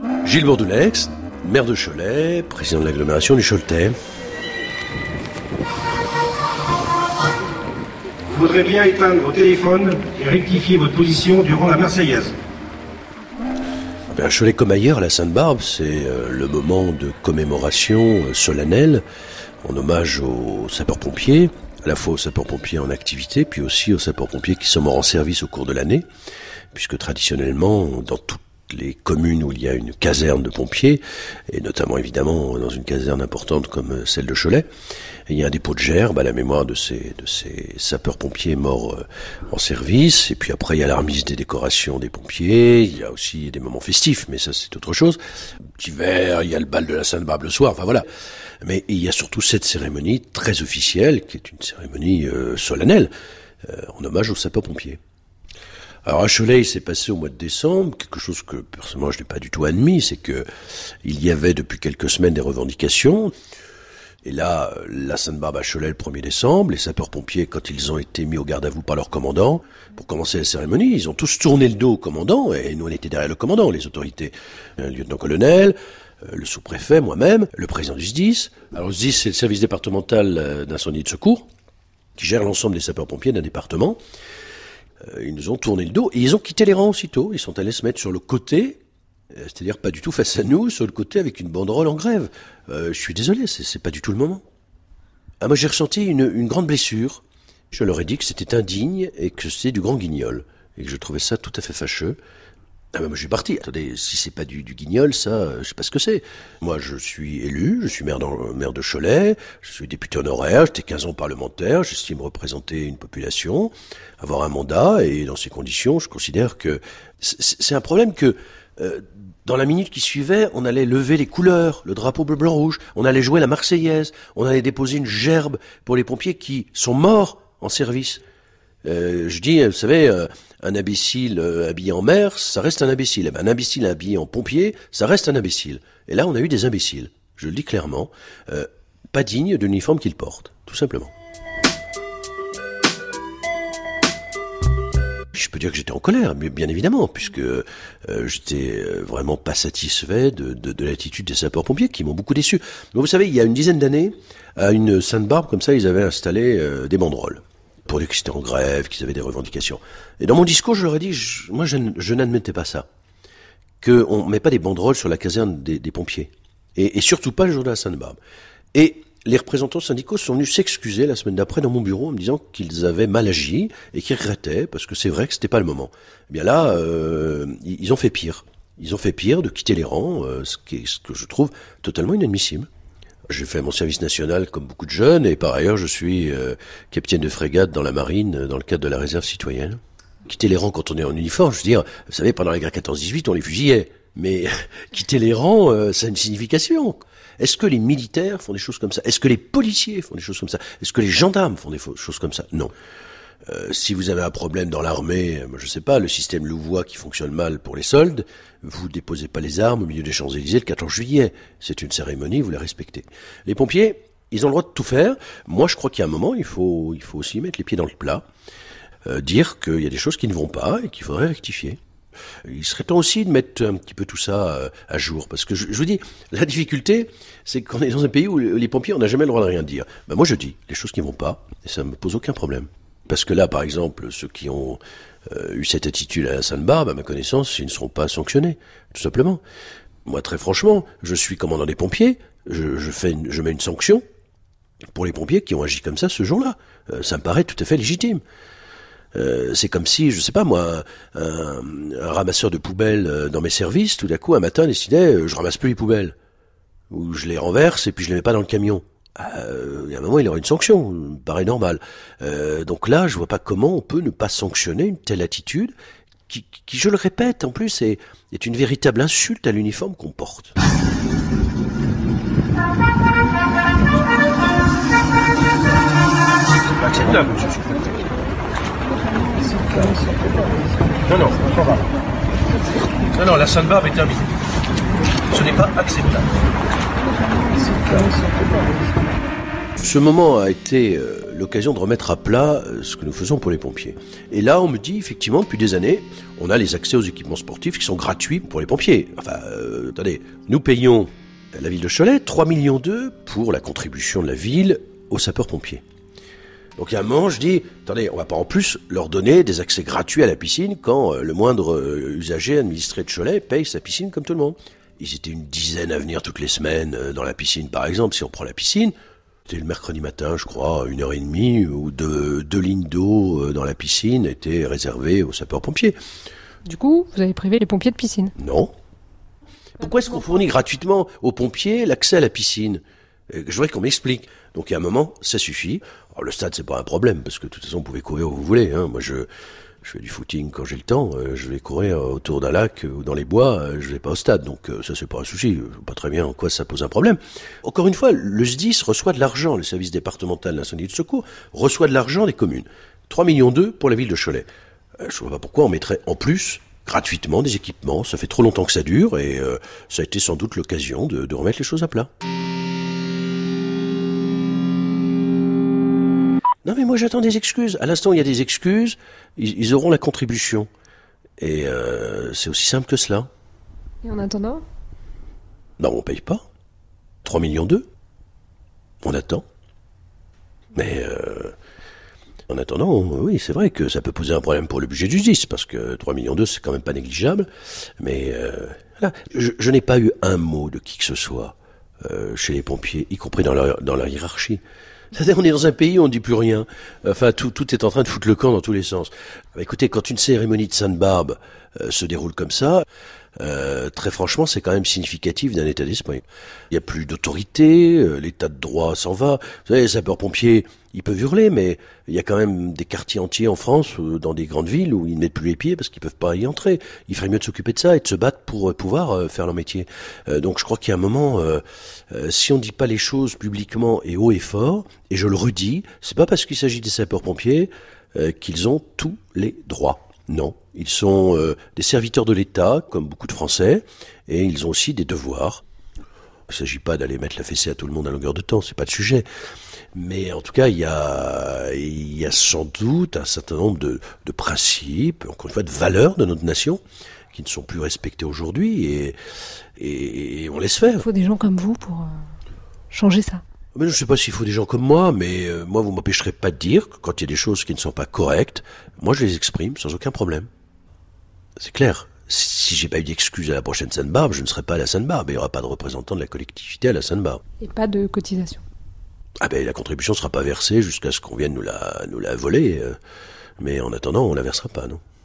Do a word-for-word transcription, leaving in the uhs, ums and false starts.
Gilles Bourdoulex, maire de Cholet, président de l'agglomération du Choletais. Je voudrais bien éteindre vos téléphones et rectifier votre position durant la Marseillaise. À Cholet comme ailleurs, à la Sainte-Barbe, c'est euh, le moment de commémoration euh, solennelle en hommage aux sapeurs-pompiers, à la fois aux sapeurs-pompiers en activité, puis aussi aux sapeurs-pompiers qui sont morts en service au cours de l'année, puisque traditionnellement, dans toutes les communes où il y a une caserne de pompiers, et notamment évidemment dans une caserne importante comme celle de Cholet, il y a un dépôt de gerbes à la mémoire de ces, de ces sapeurs-pompiers morts euh, en service, et puis après il y a la remise des décorations des pompiers, il y a aussi des moments festifs, mais ça c'est autre chose. L'hiver, il y a le bal de la Sainte-Barbe le soir, enfin voilà. Mais il y a surtout cette cérémonie très officielle, qui est une cérémonie euh, solennelle, euh, en hommage aux sapeurs-pompiers. Alors à Cholet, il s'est passé au mois de décembre quelque chose que personnellement je n'ai pas du tout admis, c'est que il y avait depuis quelques semaines des revendications. Et là, la Sainte-Barbe à Cholet le premier décembre, les sapeurs-pompiers, quand ils ont été mis au garde à vous par leur commandant, pour commencer la cérémonie, ils ont tous tourné le dos au commandant, et nous on était derrière le commandant, les autorités, le lieutenant-colonel, le sous-préfet, moi-même, le président du S D I S. Alors le S D I S, c'est le service départemental d'incendie et de secours, qui gère l'ensemble des sapeurs-pompiers d'un département. Ils nous ont tourné le dos, et ils ont quitté les rangs aussitôt, ils sont allés se mettre sur le côté, c'est-à-dire pas du tout face à nous, sur le côté avec une banderole en grève. Euh, je suis désolé, c'est, c'est pas du tout le moment. Ah, moi j'ai ressenti une, une grande blessure. Je leur ai dit que c'était indigne et que c'était du grand guignol. Et que je trouvais ça tout à fait fâcheux. Ah ben moi je suis parti. Attendez, si c'est pas du, du guignol, ça, je sais pas ce que c'est. Moi je suis élu, je suis maire, dans, maire de Cholet, je suis député honoraire, j'étais quinze ans parlementaire, j'estime représenter une population, avoir un mandat, et dans ces conditions, je considère que c'est, c'est un problème que... Euh, dans la minute qui suivait, on allait lever les couleurs, le drapeau bleu, blanc, rouge, on allait jouer la Marseillaise, on allait déposer une gerbe pour les pompiers qui sont morts en service. Euh, je dis, vous savez, euh, un imbécile euh, habillé en maire, ça reste un imbécile. Eh ben, un imbécile habillé en pompier, ça reste un imbécile. Et là, on a eu des imbéciles, je le dis clairement, euh, pas dignes de l'uniforme qu'ils portent, tout simplement. Je peux dire que j'étais en colère, mais bien évidemment, puisque euh, j'étais vraiment pas satisfait de, de, de l'attitude des sapeurs-pompiers, qui m'ont beaucoup déçu. Mais vous savez, il y a une dizaine d'années, à une Sainte-Barbe, comme ça, ils avaient installé euh, des banderoles, pour dire qu'ils étaient en grève, qu'ils avaient des revendications. Et dans mon discours, je leur ai dit, je, moi je, je n'admettais pas ça, qu'on ne met pas des banderoles sur la caserne des, des pompiers, et, et surtout pas le jour de la Sainte-Barbe. Et les représentants syndicaux sont venus s'excuser la semaine d'après dans mon bureau en me disant qu'ils avaient mal agi et qu'ils regrettaient parce que c'est vrai que c'était pas le moment. Eh bien là, euh, ils ont fait pire. Ils ont fait pire de quitter les rangs, euh, ce, qui est, ce que je trouve totalement inadmissible. J'ai fait mon service national comme beaucoup de jeunes et par ailleurs je suis euh, capitaine de frégate dans la marine dans le cadre de la réserve citoyenne. Quitter les rangs quand on est en uniforme, je veux dire, vous savez, pendant la guerre quatorze dix-huit, on les fusillait. Mais quitter les rangs, euh, ça a une signification. Est-ce que les militaires font des choses comme ça? Est-ce que les policiers font des choses comme ça? Est-ce que les gendarmes font des choses comme ça? Non. Euh, si vous avez un problème dans l'armée, je sais pas, le système Louvois qui fonctionne mal pour les soldes, vous déposez pas les armes au milieu des Champs-Élysées le quatorze juillet. C'est une cérémonie, vous la respectez. Les pompiers, ils ont le droit de tout faire. Moi, je crois qu'il y a un moment, il faut, il faut aussi mettre les pieds dans le plat, euh, dire qu'il y a des choses qui ne vont pas et qu'il faudrait rectifier. Il serait temps aussi de mettre un petit peu tout ça à jour, parce que je, je vous dis, la difficulté, c'est qu'on est dans un pays où les pompiers, on n'a jamais le droit de rien dire. Ben moi je dis les choses qui ne vont pas, et ça ne me pose aucun problème. Parce que là, par exemple, ceux qui ont euh, eu cette attitude à la Sainte-Barbe, à ma connaissance, ils ne seront pas sanctionnés, tout simplement. Moi, très franchement, je suis commandant des pompiers, je, je, fais une, je mets une sanction pour les pompiers qui ont agi comme ça ce jour-là. Euh, ça me paraît tout à fait légitime. Euh, c'est comme si, je sais pas moi, un, un, un ramasseur de poubelles euh, dans mes services, tout d'un coup, un matin, décidait, euh, je ramasse plus les poubelles. Ou je les renverse et puis je les mets pas dans le camion. Euh, il y a un moment, il y aura une sanction, ça me paraît normal. Euh, donc là, je vois pas comment on peut ne pas sanctionner une telle attitude qui, qui je le répète, en plus, est, est une véritable insulte à l'uniforme qu'on porte. C'est pas acceptable, monsieur. Non, non, non, non, la Sainte-Barbe est terminée. Ce n'est pas acceptable. Ce moment a été euh, l'occasion de remettre à plat euh, ce que nous faisons pour les pompiers. Et là, on me dit, effectivement, depuis des années, on a les accès aux équipements sportifs qui sont gratuits pour les pompiers. Enfin, euh, attendez, nous payons, la ville de Cholet, trois millions deux pour la contribution de la ville aux sapeurs-pompiers. Donc il y a un moment, je dis, attendez, on va pas en plus leur donner des accès gratuits à la piscine quand euh, le moindre euh, usager administré de Cholet paye sa piscine comme tout le monde. Ils étaient une dizaine à venir toutes les semaines euh, dans la piscine, par exemple, si on prend la piscine. C'était le mercredi matin, je crois, une heure et demie, où deux, deux lignes d'eau euh, dans la piscine étaient réservées aux sapeurs-pompiers. Du coup, vous avez privé les pompiers de piscine? Non. Pourquoi est-ce qu'on fournit gratuitement aux pompiers l'accès à la piscine ? Je voudrais qu'on m'explique. Donc il y a un moment, ça suffit. Alors, le stade, c'est pas un problème, parce que de toute façon, vous pouvez courir où vous voulez. Hein. Moi, je, je fais du footing quand j'ai le temps. Euh, je vais courir autour d'un lac ou dans les bois. Euh, je vais pas au stade. Donc euh, ça, c'est pas un souci. Je vois pas très bien en quoi ça pose un problème. Encore une fois, le S D I S reçoit de l'argent. Le service départemental d'incendie et de secours reçoit de l'argent des communes. trois millions deux pour la ville de Cholet. Euh, je vois pas pourquoi on mettrait en plus gratuitement des équipements. Ça fait trop longtemps que ça dure et euh, ça a été sans doute l'occasion de, de remettre les choses à plat. Non mais moi j'attends des excuses. À l'instant où il y a des excuses, ils, ils auront la contribution. Et euh, c'est aussi simple que cela. Et en attendant ? Ben on paye pas. trois millions deux. On attend. Mais euh, en attendant, oui c'est vrai que ça peut poser un problème pour le budget du S D I S, parce que trois millions deux c'est quand même pas négligeable. Mais euh, là, je, je n'ai pas eu un mot de qui que ce soit euh, chez les pompiers, y compris dans leur, dans leur hiérarchie. C'est-à-dire, on est dans un pays où on ne dit plus rien. Enfin, tout, tout est en train de foutre le camp dans tous les sens. Bah, écoutez, quand une cérémonie de Sainte-Barbe euh, se déroule comme ça, euh, très franchement, c'est quand même significatif d'un état d'esprit. Il n'y a plus d'autorité, euh, l'état de droit s'en va. Vous savez, les sapeurs-pompiers, ils peuvent hurler, mais il y a quand même des quartiers entiers en France, euh, dans des grandes villes, où ils ne mettent plus les pieds parce qu'ils peuvent pas y entrer. Il ferait mieux de s'occuper de ça et de se battre pour euh, pouvoir euh, faire leur métier. Euh, donc je crois qu'il y a un moment, euh, euh, si on ne dit pas les choses publiquement et haut et fort, et je le redis, c'est pas parce qu'il s'agit des sapeurs-pompiers euh, qu'ils ont tous les droits. Non, ils sont euh, des serviteurs de l'État, comme beaucoup de Français, et ils ont aussi des devoirs. Il ne s'agit pas d'aller mettre la fessée à tout le monde à longueur de temps, c'est pas le sujet. Mais en tout cas, il y a, il y a sans doute un certain nombre de, de principes, encore une fois, de valeurs de notre nation, qui ne sont plus respectés aujourd'hui, et, et, et on laisse faire. Il faut des gens comme vous pour euh, changer ça. Mais je ne sais pas s'il faut des gens comme moi, mais euh, moi, vous ne m'empêcherez pas de dire que quand il y a des choses qui ne sont pas correctes, moi, je les exprime sans aucun problème. C'est clair. Si j'ai pas eu d'excuses à la prochaine Sainte-Barbe, je ne serai pas à la Sainte-Barbe. Il n'y aura pas de représentant de la collectivité à la Sainte-Barbe. Et pas de cotisation. Ah ben, la contribution ne sera pas versée jusqu'à ce qu'on vienne nous la, nous la voler. Euh, mais en attendant, on la versera pas, non.